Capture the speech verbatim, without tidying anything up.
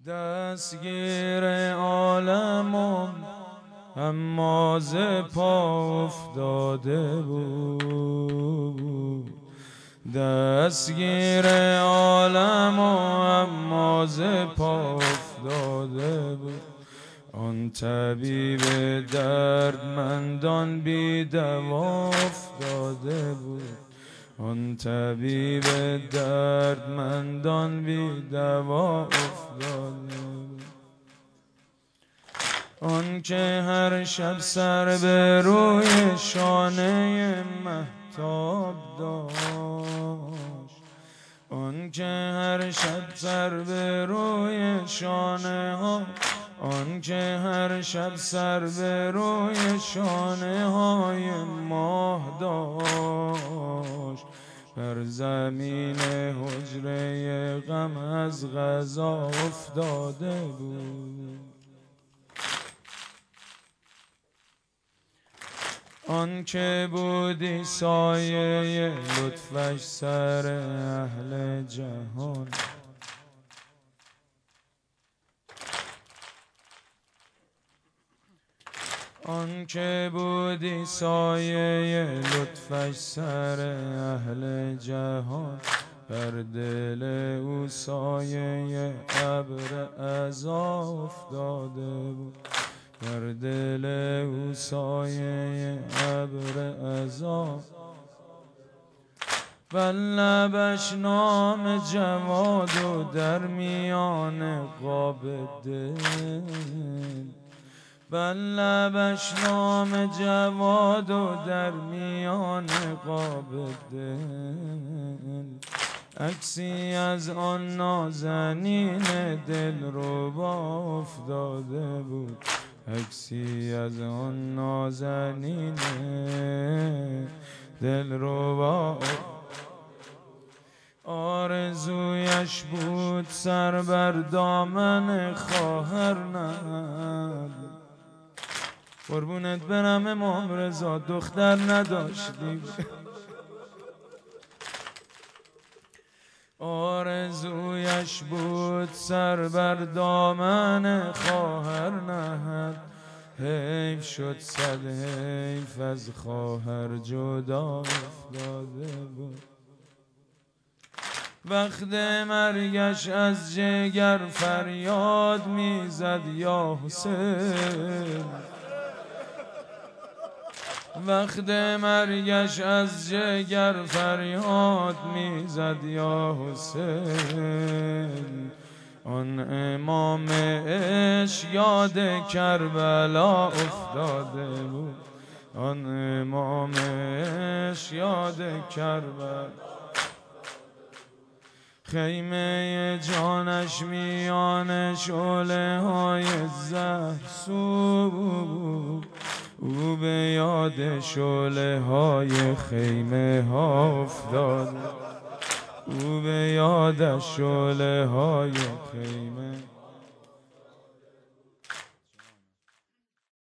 دستگیر عالمم اما ز پا افتاده بود. دستگیر عالمم اما ز پا افتاده بود. آن طبیب دردمندان بی دوا افتاده بود. آن طبیب دردمندان بی دوا افتاده بود. آن که هر شب سر به روی شانه مهتاب داشت. آن که هر شب سر به روی شانه ها آن که هر شب سر به روی شانه های ماه داشت. بر زمین حجره غم از قضا افتاده بود. آن که بودی سایه لطفش سر اهل جهان. آن که بودی سایه لطفش سر اهل جهان. بر دل او سایه ابر عزا افتاده بود. بر دل او سایه ابر عزا و لبش نام جواد و در میان قاب دل. بر لبش نام جواد و در میان قاب دل. عکسی از آن نازنین دلربا افتاده بود. عکسی از آن نازنین دلربا. آرزویش بود سر بر دامن خواهر نهد. قربونت برم امام رضا دختر نداشتیم. آرزویش بود سر بر دامن خواهر نهد. حیف شد صد حیف از خواهر جدا افتاده بود. وقت مرگش از جگر فریاد میزد یا حسین. وقت مرگش از جگر فریاد میزد یا حسین. آن امام عشق یاد کربلا افتاده بود. آن امام عشق یاد کربلا. خیمه جانش میان شعله های زهر سوز. او به یاد شعله های خیمه ها افتاد. او به یاد شعله های خیمه